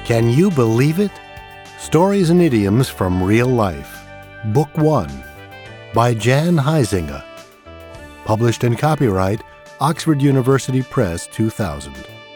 Can you believe it? Stories and Idioms from Real Life. Book 1 by Jan Huizinga. Published and copyright Oxford University Press 2000.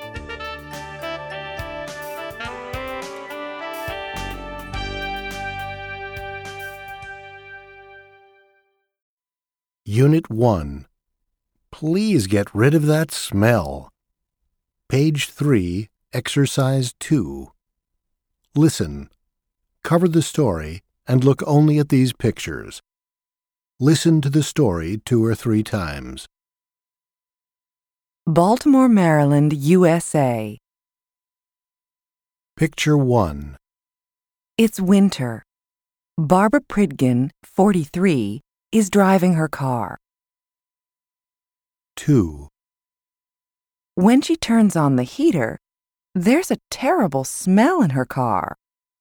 Unit 1. Please get rid of that smell. Page 3, Exercise 2. Listen. Cover the story and look only at these pictures. Listen to the story 2 or 3 times. Baltimore, Maryland, USA. Picture 1. It's winter. Barbara Pridgen, 43, is driving her car. 2. When she turns on the heater, there's a terrible smell in her car.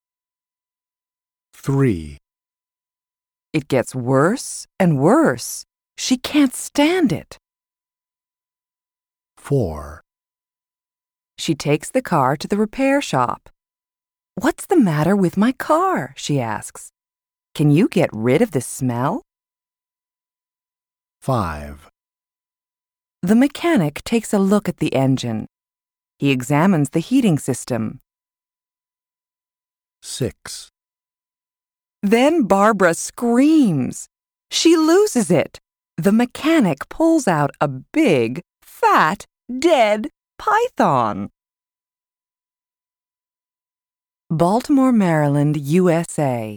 3. It gets worse and worse. She can't stand it. 4. She takes the car to the repair shop. "What's the matter with my car?" she asks. "Can you get rid of the smell?" 5. The mechanic takes a look at the engine. He examines the heating system. 6. Then Barbara screams. She loses it. The mechanic pulls out a big, fat, dead python. Baltimore, Maryland, USA.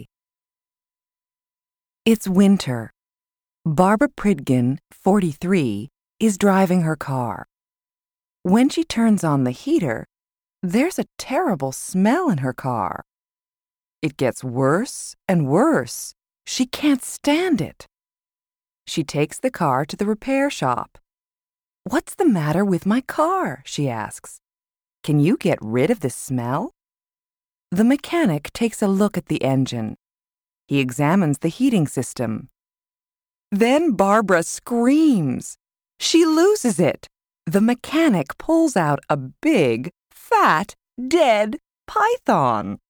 It's winter. Barbara Pridgen, 43, is driving her car. When she turns on the heater, there's a terrible smell in her car. It gets worse and worse. She can't stand it. She takes the car to the repair shop. "What's the matter with my car?" she asks. "Can you get rid of the smell?" The mechanic takes a look at the engine. He examines the heating system. Then Barbara screams. She loses it. The mechanic pulls out a big, fat, dead python.